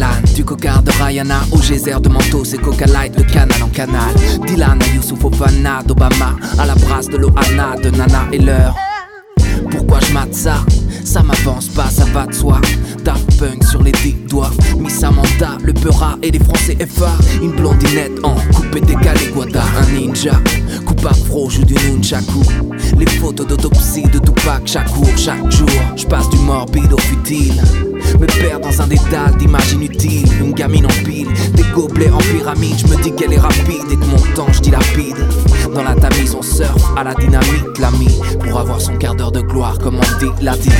Alan, du cocard de Rihanna au geyser de Mentos, c'est Coca Light, le canal en canal. Dylan à Youssouf Fofana, d'Obama à la brasse de Loana, de Nana et l'heure. Pourquoi je mate ça? Ça m'avance pas, ça va de soi. Daft Punk sur les 10 doigts, Miss Samantha, le Peura et les Français FA. Une blondinette en coupé décalé, Guada, un ninja. Coupe afro, joue du nunchaku. Les photos d'autopsie de Tupac, Shakur, chaque jour. J'passe du morbide au futile, me perds dans un dédale d'images inutiles. Une gamine en pile, des gobelets en pyramide. Je me dis qu'elle est rapide et que mon temps je dilapide. Dans la tamise on surfe à la dynamite, l'ami, pour avoir son quart d'heure de gloire comme on dit, l'a dit.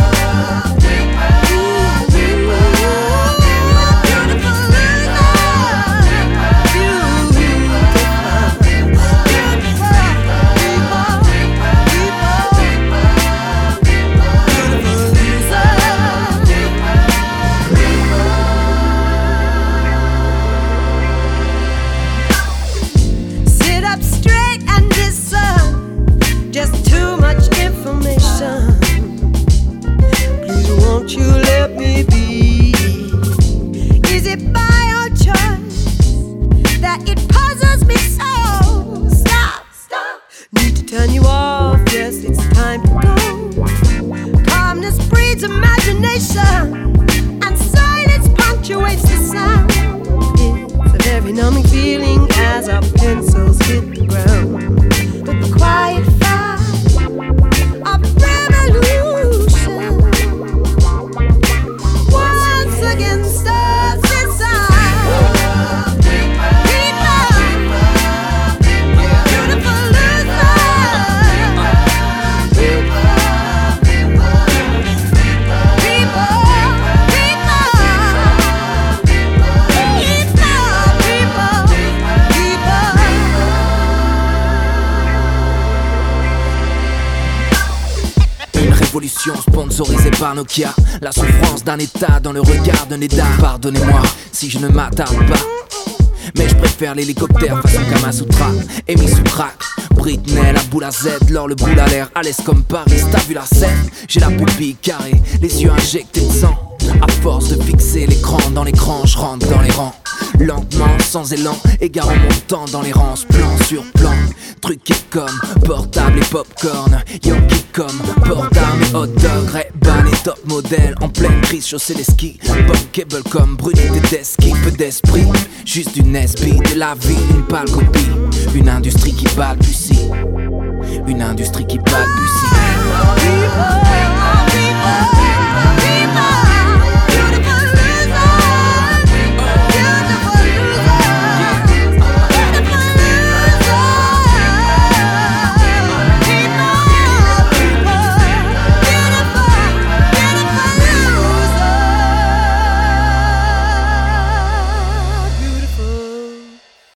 Sponsorisé par Nokia, la souffrance d'un état dans le regard d'un état. Pardonnez-moi si je ne m'attarde pas, mais je préfère l'hélicoptère façon Kamasutra et mis sous crack. Britney, la boule à Z, l'or le boule à l'air, à l'aise comme Paris, t'as vu la scène? J'ai la pupille carrée, les yeux injectés de sang. À force de fixer l'écran dans l'écran, je rentre dans les rangs. Lentement, sans élan, égarant mon temps dans l'errance. Plan sur plan, truqué comme portable et popcorn. Yankee comme portable et hot dog. Ray-Ban et top modèle, en pleine crise, chausser les skis. Bunkable comme Bruni Tedeschi, peu d'esprit. Juste du Nesby, de la vie, une pâle copie. Une industrie qui balbutie. Une industrie qui balbutie.